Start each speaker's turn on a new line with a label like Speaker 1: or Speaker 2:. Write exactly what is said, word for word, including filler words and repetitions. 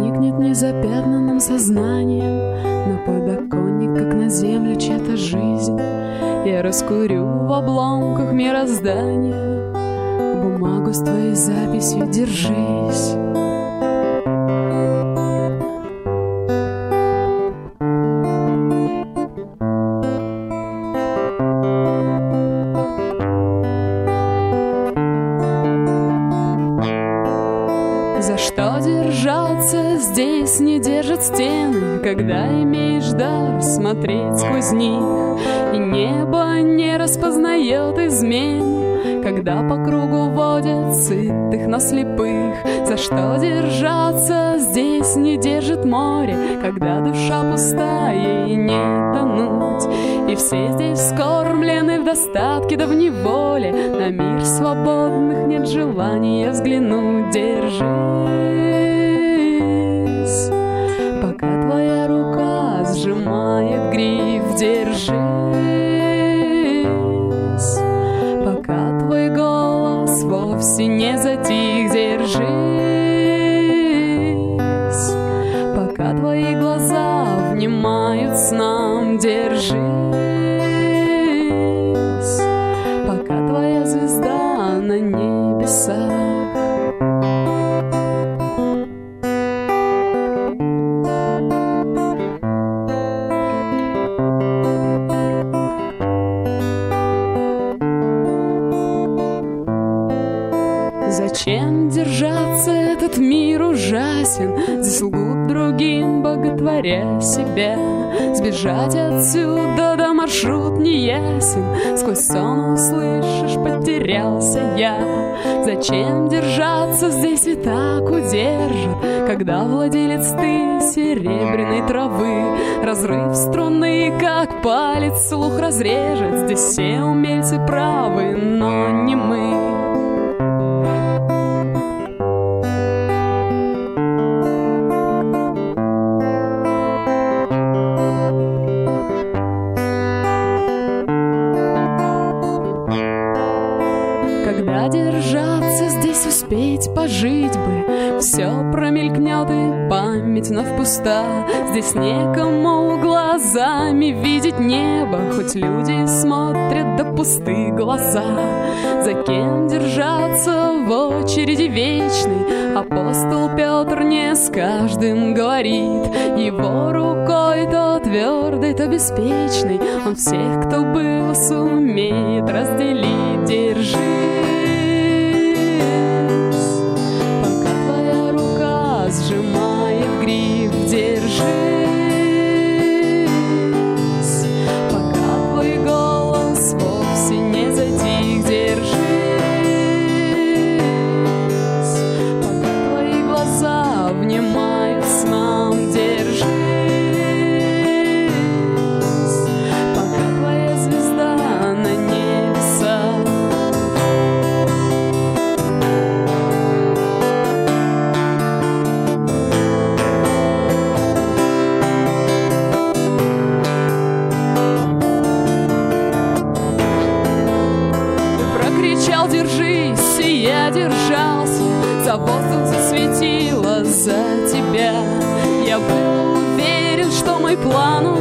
Speaker 1: проникнет незапятнанным сознанием на подоконник, как на землю чья-то жизнь. Я раскурю в обломках мироздания бумагу с твоей записью «Держись». За что держаться здесь не держат стены, когда имеешь дар смотреть сквозь них, и небо не распознает измен, когда по кругу водят сытых на слепых. За что держаться здесь не держит море, когда душа пустая и не тонуть, и все здесь вскормлены в достатке да в неволе, на мир свободных нет желания взглянуть. Держись, пока твоя рука сжимает гриф. Держись, пока твой голос вовсе не затих. Держись, пока твои глаза внимают снам. Держись, пока твоя звезда на небесах. Зачем держаться, этот мир ужасен, здесь лгут другим, боготворя себя. Сбежать отсюда, да маршрут не ясен, сквозь сон услышишь, потерялся я. Зачем держаться, здесь ведь так удержат, когда владелец ты серебряной травы. Разрыв струны, как палец, слух разрежет. Здесь все умельцы правы, но не мы. Когда держаться, здесь успеть пожить бы, все промелькнет и память вновь пуста. Здесь некому глазами видеть небо, хоть люди смотрят да пустые глаза. За кем держаться в очереди вечной? Апостол Петр не с каждым говорит, его рукой то твердой, то беспечной он всех, кто был, сумеет разделить. Держись, пока твоя рука сжимает гриф. Держись, пока твой голос вовсе не затих. Держись, пока твои глаза внимают снам. Держись, пока твоя звезда на небесах. Кричал «держись», и я держался, за воздух засветило за тебя. Я был уверен, что мой план